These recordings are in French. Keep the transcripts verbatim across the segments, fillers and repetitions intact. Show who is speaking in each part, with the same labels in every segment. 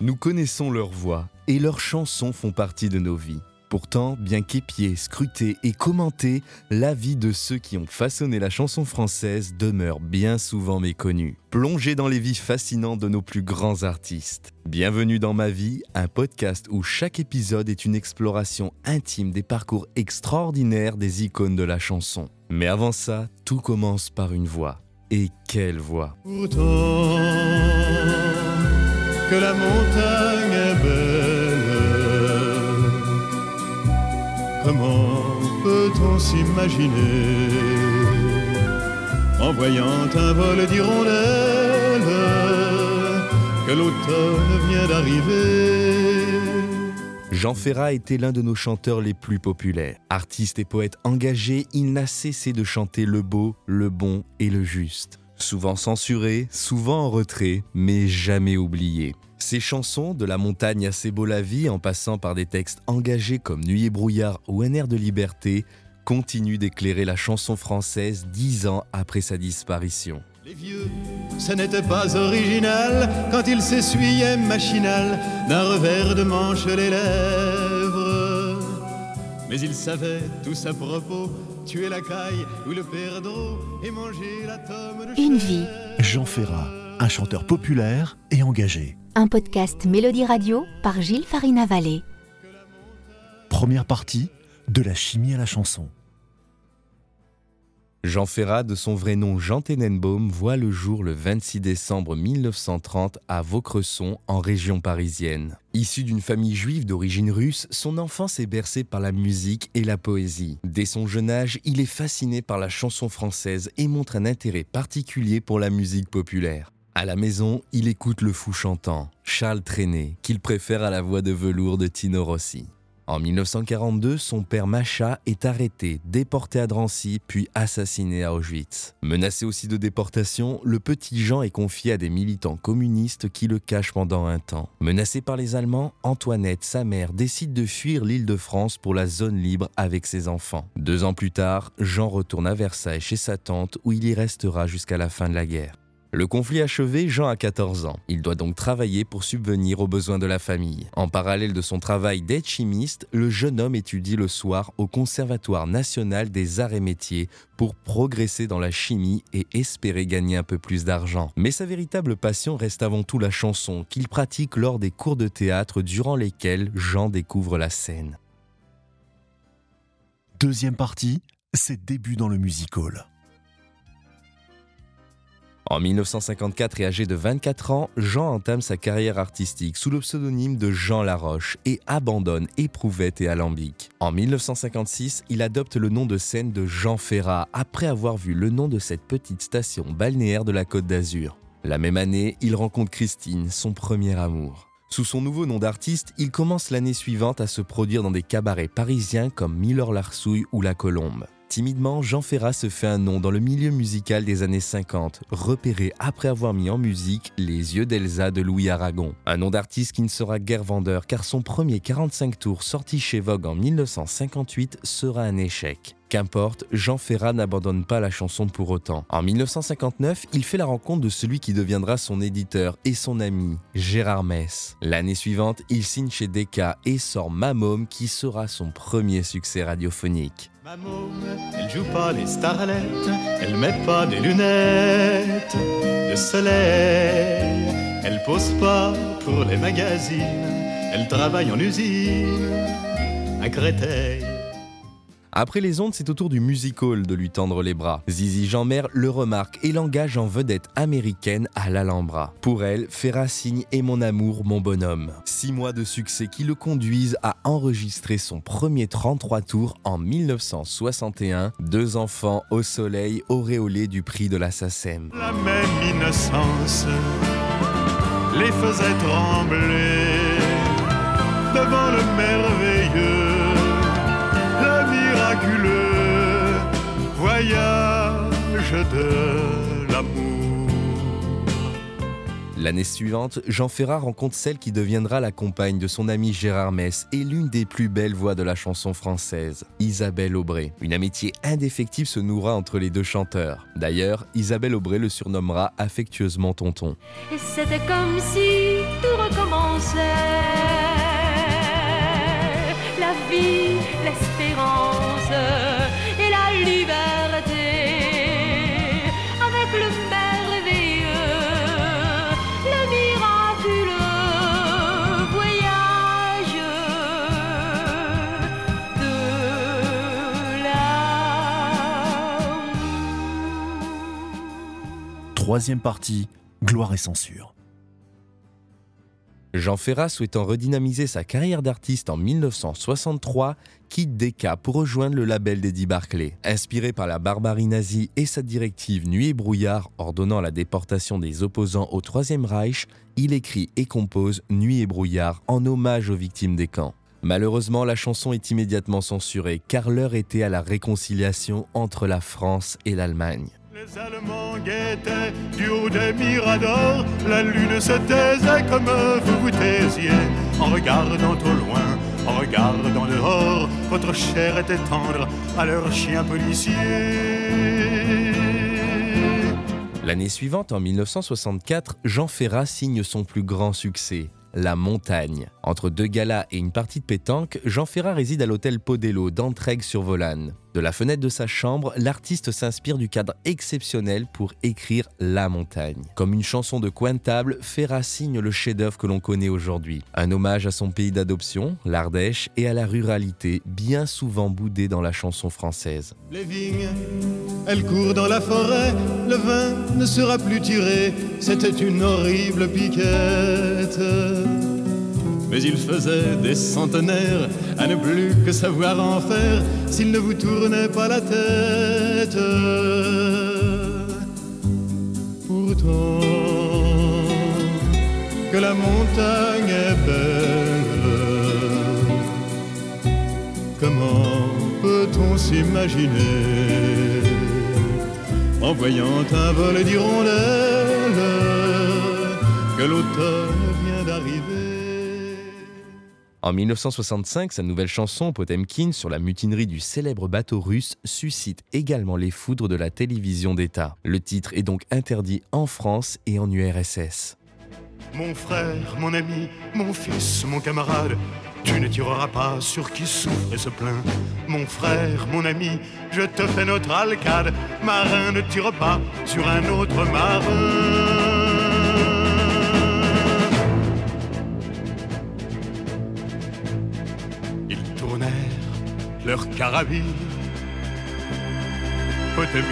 Speaker 1: Nous connaissons leurs voix et leurs chansons font partie de nos vies. Pourtant, bien qu'épiée, scrutée et commentée, la vie de ceux qui ont façonné la chanson française demeure bien souvent méconnue. Plongez dans les vies fascinantes de nos plus grands artistes. Bienvenue dans Ma Vie, un podcast où chaque épisode est une exploration intime des parcours extraordinaires des icônes de la chanson. Mais avant ça, tout commence par une voix. Et quelle voix!
Speaker 2: Pourtant que la montagne est belle, comment peut-on s'imaginer, en voyant un vol d'hirondelles, que l'automne vient d'arriver?
Speaker 1: Jean Ferrat était l'un de nos chanteurs les plus populaires. Artiste et poète engagé, il n'a cessé de chanter le beau, le bon et le juste. Souvent censuré, souvent en retrait, mais jamais oublié. Ses chansons, de la montagne à C'est beau la vie, en passant par des textes engagés comme Nuit et brouillard ou Un air de liberté, continuent d'éclairer la chanson française dix ans après sa disparition.
Speaker 2: Les vieux, ce n'était pas original quand ils s'essuyaient machinal d'un revers de manche les lèvres. Mais ils savaient tous à propos tuer la caille ou le perdreau et manger la tome de
Speaker 3: Une vie.
Speaker 4: Jean Ferrat, un chanteur populaire et engagé.
Speaker 3: Un podcast Mélodie Radio par Gilles Farina-Vallée.
Speaker 4: Première partie, de la chimie à la chanson.
Speaker 1: Jean Ferrat, de son vrai nom Jean Tenenbaum, voit le jour le vingt-six décembre mille neuf cent trente à Vaucresson, en région parisienne. Issu d'une famille juive d'origine russe, son enfance est bercée par la musique et la poésie. Dès son jeune âge, il est fasciné par la chanson française et montre un intérêt particulier pour la musique populaire. À la maison, il écoute le fou chantant, Charles Trenet, qu'il préfère à la voix de velours de Tino Rossi. En mille neuf cent quarante-deux, son père Macha est arrêté, déporté à Drancy, puis assassiné à Auschwitz. Menacé aussi de déportation, le petit Jean est confié à des militants communistes qui le cachent pendant un temps. Menacé par les Allemands, Antoinette, sa mère, décide de fuir l'Île-de-France pour la zone libre avec ses enfants. Deux ans plus tard, Jean retourne à Versailles chez sa tante où il y restera jusqu'à la fin de la guerre. Le conflit achevé, Jean a quatorze ans. Il doit donc travailler pour subvenir aux besoins de la famille. En parallèle de son travail d'aide chimiste, le jeune homme étudie le soir au Conservatoire national des arts et métiers pour progresser dans la chimie et espérer gagner un peu plus d'argent. Mais sa véritable passion reste avant tout la chanson qu'il pratique lors des cours de théâtre durant lesquels Jean découvre la scène.
Speaker 4: Deuxième partie, ses débuts dans le music-hall.
Speaker 1: En mille neuf cent cinquante-quatre et âgé de vingt-quatre ans, Jean entame sa carrière artistique sous le pseudonyme de Jean Laroche et abandonne Éprouvette et Alambic. En mille neuf cent cinquante-six, il adopte le nom de scène de Jean Ferrat après avoir vu le nom de cette petite station balnéaire de la Côte d'Azur. La même année, il rencontre Christine, son premier amour. Sous son nouveau nom d'artiste, il commence l'année suivante à se produire dans des cabarets parisiens comme Miller-Larsouille ou La Colombe. Timidement, Jean Ferrat se fait un nom dans le milieu musical des années cinquante, repéré après avoir mis en musique Les yeux d'Elsa de Louis Aragon. Un nom d'artiste qui ne sera guère vendeur car son premier quarante-cinq tours sorti chez Vogue en mille neuf cent cinquante-huit sera un échec. Qu'importe, Jean Ferrat n'abandonne pas la chanson pour autant. En mille neuf cent cinquante-neuf, il fait la rencontre de celui qui deviendra son éditeur et son ami, Gérard Mess. L'année suivante, il signe chez Decca et sort Ma Môme qui sera son premier succès radiophonique.
Speaker 2: Ma môme, elle joue pas les starlettes, elle met pas des lunettes de soleil, elle pose pas pour les magazines, elle travaille en usine à Créteil.
Speaker 1: Après les ondes, c'est au tour du music-hall de lui tendre les bras. Zizi Jeanmaire le remarque et l'engage en vedette américaine à l'Alhambra. Pour elle, Ferrat signe Et mon amour, mon bonhomme. Six mois de succès qui le conduisent à enregistrer son premier trente-trois tours en mille neuf cent soixante et un. Deux enfants au soleil auréolés du prix de la SACEM.
Speaker 2: La même innocence les faisait trembler devant le merveilleux, miraculeux voyage de l'amour.
Speaker 1: L'année suivante, Jean Ferrat rencontre celle qui deviendra la compagne de son ami Gérard Mess et l'une des plus belles voix de la chanson française, Isabelle Aubray. Une amitié indéfectible se nouera entre les deux chanteurs. D'ailleurs, Isabelle Aubray le surnommera affectueusement Tonton.
Speaker 5: Et c'était comme si tout recommençait.
Speaker 4: Troisième partie, gloire et censure.
Speaker 1: Jean Ferrat, souhaitant redynamiser sa carrière d'artiste en mille neuf cent soixante-trois, quitte Decca pour rejoindre le label d'Eddie Barclay. Inspiré par la barbarie nazie et sa directive Nuit et brouillard ordonnant la déportation des opposants au Troisième Reich, il écrit et compose Nuit et brouillard en hommage aux victimes des camps. Malheureusement, la chanson est immédiatement censurée car l'heure était à la réconciliation entre la France et l'Allemagne.
Speaker 2: Les Allemands guettaient du haut des miradors, la lune se taisait comme vous vous taisiez. En regardant au loin, en regardant dehors, votre chair était tendre à leur chien policier.
Speaker 1: L'année suivante, en mille neuf cent soixante-quatre, Jean Ferrat signe son plus grand succès, La Montagne. Entre deux galas et une partie de pétanque, Jean Ferrat réside à l'hôtel Podello d'Entraigues-sur-Volane. De la fenêtre de sa chambre, l'artiste s'inspire du cadre exceptionnel pour écrire La Montagne. Comme une chanson de coin de table, Ferrat signe le chef-d'œuvre que l'on connaît aujourd'hui. Un hommage à son pays d'adoption, l'Ardèche, et à la ruralité, bien souvent boudée dans la chanson française.
Speaker 2: Les vignes, elles courent dans la forêt, le vin ne sera plus tiré, c'était une horrible piquette. Mais il faisait des centenaires à ne plus que savoir en faire s'il ne vous tournait pas la tête. Pourtant, que la montagne est belle, comment peut-on s'imaginer en voyant un vol d'hirondelles que l'automne vient d'arriver?
Speaker 1: En mille neuf cent soixante-cinq, sa nouvelle chanson Potemkin sur la mutinerie du célèbre bateau russe suscite également les foudres de la télévision d'État. Le titre est donc interdit en France et en U R S S.
Speaker 2: Mon frère, mon ami, mon fils, mon camarade, tu ne tireras pas sur qui souffre et se plaint. Mon frère, mon ami, je te fais notre alcade, marin ne tire pas sur un autre marin. Leurs carabines, Potemkin.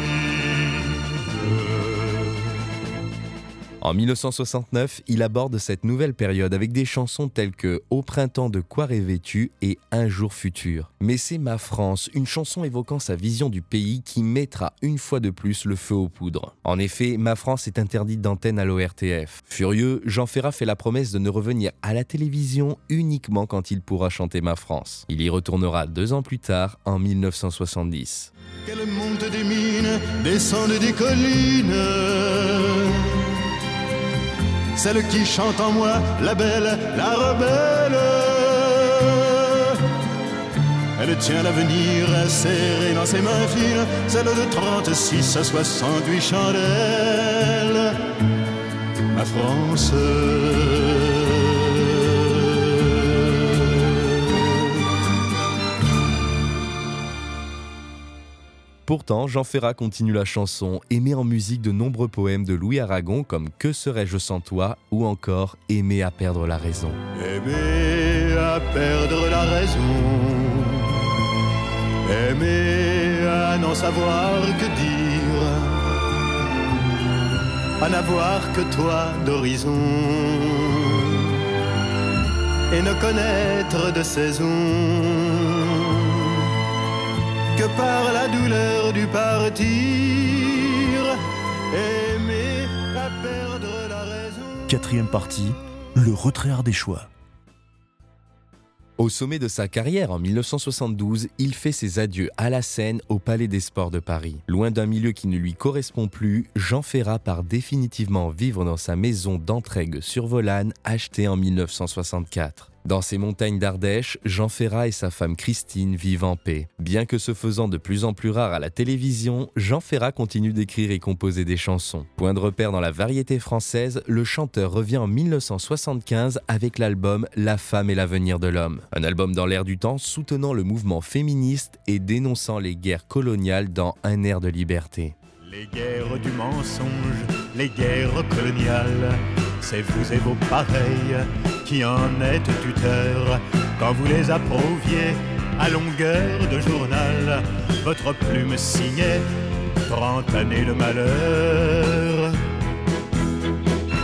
Speaker 1: En mille neuf cent soixante-neuf, il aborde cette nouvelle période avec des chansons telles que Au printemps de quoi rêvais-tu et Un jour futur. Mais c'est Ma France, une chanson évoquant sa vision du pays qui mettra une fois de plus le feu aux poudres. En effet, Ma France est interdite d'antenne à l'O R T F. Furieux, Jean Ferrat fait la promesse de ne revenir à la télévision uniquement quand il pourra chanter Ma France. Il y retournera deux ans plus tard, en mille neuf cent soixante-dix.
Speaker 2: Qu'elle monte des mines, descende des collines, celle qui chante en moi, la belle, la rebelle. Elle tient l'avenir serré dans ses mains fines, celle de trente-six à soixante-huit chandelles. Ma France.
Speaker 1: Pourtant, Jean Ferrat continue la chanson et met en musique de nombreux poèmes de Louis Aragon comme Que serais-je sans toi ou encore Aimer à perdre la raison.
Speaker 2: Aimer à perdre la raison, aimer à n'en savoir que dire, à n'avoir que toi d'horizon et ne connaître de saison que par la douleur du partir, aimer à perdre la raison.
Speaker 4: Quatrième partie, le retrait ardéchois.
Speaker 1: Au sommet de sa carrière, en mille neuf cent soixante-douze, il fait ses adieux à la scène au Palais des Sports de Paris. Loin d'un milieu qui ne lui correspond plus, Jean Ferrat part définitivement vivre dans sa maison d'Entraigues-sur-Volane, achetée en mille neuf cent soixante-quatre. Dans ces montagnes d'Ardèche, Jean Ferrat et sa femme Christine vivent en paix. Bien que se faisant de plus en plus rare à la télévision, Jean Ferrat continue d'écrire et composer des chansons. Point de repère dans la variété française, le chanteur revient en mille neuf cent soixante-quinze avec l'album La femme et l'avenir de l'homme. Un album dans l'air du temps soutenant le mouvement féministe et dénonçant les guerres coloniales dans Un air de liberté.
Speaker 2: Les guerres du mensonge, les guerres coloniales, c'est vous et vos pareils qui en êtes tuteurs. Quand vous les approuviez à longueur de journal, votre plume signait trente années de malheur.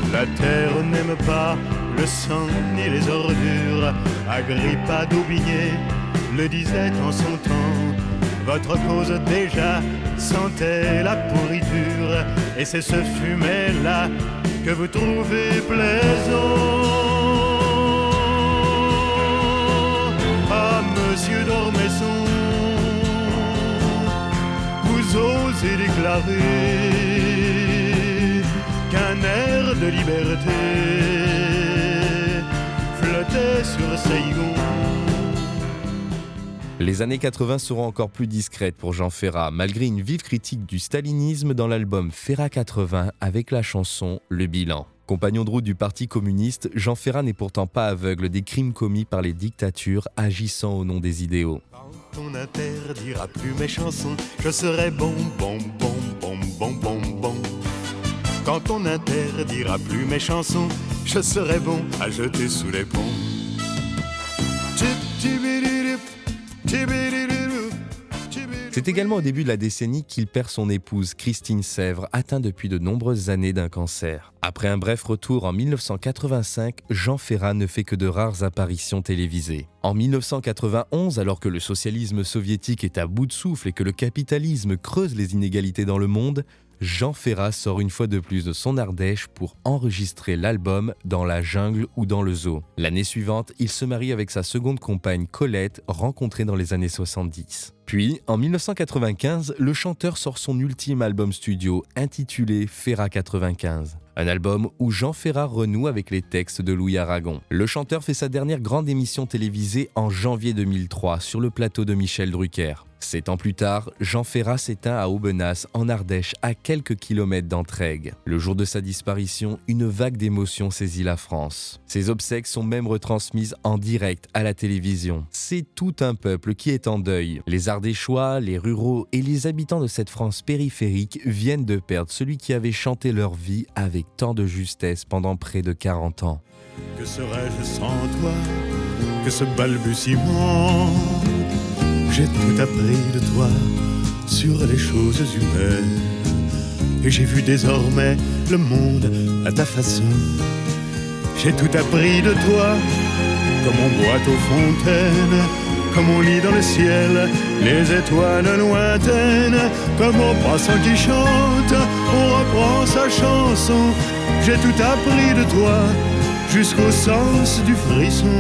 Speaker 2: La terre n'aime pas le sang ni les ordures. Agrippa d'Aubigné le disait en son temps. Votre cause déjà sentait la pourriture, et c'est ce fumet-là que vous trouvez plaisant. Ah, monsieur d'Ormesson, vous osez déclarer qu'un air de liberté flottait sur Saigon.
Speaker 1: Les années quatre-vingts seront encore plus discrètes pour Jean Ferrat, malgré une vive critique du stalinisme dans l'album Ferrat quatre-vingts avec la chanson Le Bilan. Compagnon de route du Parti communiste, Jean Ferrat n'est pourtant pas aveugle des crimes commis par les dictatures agissant au nom des idéaux.
Speaker 2: Quand on n'interdira plus mes chansons, je serai bon, bon, bon, bon, bon, bon, bon. Quand on n'interdira plus mes chansons, je serai bon à jeter sous les ponts.
Speaker 1: C'est également au début de la décennie qu'il perd son épouse, Christine Sèvres, atteinte depuis de nombreuses années d'un cancer. Après un bref retour en mille neuf cent quatre-vingt-cinq, Jean Ferrat ne fait que de rares apparitions télévisées. En mille neuf cent quatre-vingt-onze, alors que le socialisme soviétique est à bout de souffle et que le capitalisme creuse les inégalités dans le monde, Jean Ferrat sort une fois de plus de son Ardèche pour enregistrer l'album Dans la jungle ou dans le zoo. L'année suivante, il se marie avec sa seconde compagne Colette, rencontrée dans les années soixante-dix. Puis, en mille neuf cent quatre-vingt-quinze, le chanteur sort son ultime album studio intitulé Ferrat quatre-vingt-quinze. Un album où Jean Ferrat renoue avec les textes de Louis Aragon. Le chanteur fait sa dernière grande émission télévisée en janvier deux mille trois sur le plateau de Michel Drucker. Sept ans plus tard, Jean Ferrat s'éteint à Aubenas, en Ardèche, à quelques kilomètres d'Entraigues. Le jour de sa disparition, une vague d'émotions saisit la France. Ses obsèques sont même retransmises en direct à la télévision. C'est tout un peuple qui est en deuil. Les Ardéchois, les ruraux et les habitants de cette France périphérique viennent de perdre celui qui avait chanté leur vie avec tant de justesse pendant près de quarante ans.
Speaker 2: Que serais-je sans toi? Que ce balbutiement? J'ai tout appris de toi sur les choses humaines, et j'ai vu désormais le monde à ta façon. J'ai tout appris de toi, comme on boit aux fontaines, comme on lit dans le ciel les étoiles lointaines, comme au passant qui chante, on reprend sa chanson. J'ai tout appris de toi, jusqu'au sens du frisson.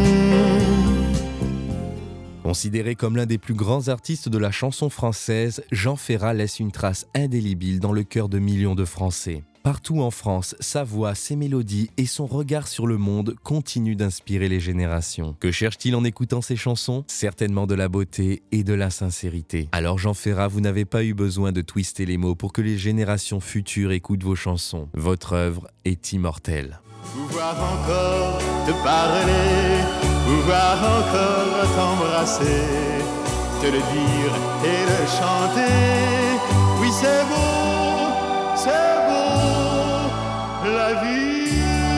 Speaker 1: Considéré comme l'un des plus grands artistes de la chanson française, Jean Ferrat laisse une trace indélébile dans le cœur de millions de Français. Partout en France, sa voix, ses mélodies et son regard sur le monde continuent d'inspirer les générations. Que cherche-t-il en écoutant ses chansons? Certainement de la beauté et de la sincérité. Alors Jean Ferrat, vous n'avez pas eu besoin de twister les mots pour que les générations futures écoutent vos chansons. Votre œuvre est immortelle.
Speaker 2: Pouvoir encore te parler, pouvoir encore t'embrasser, te le dire et le chanter. Oui, c'est beau, c'est beau, la vie.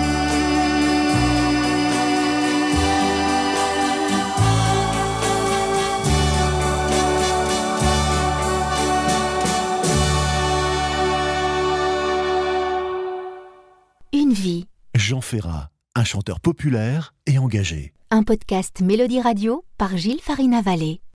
Speaker 3: Une vie.
Speaker 4: Jean Ferrat, un chanteur populaire et engagé.
Speaker 3: Un podcast Mélodie Radio par Gilles Farina-Vallée.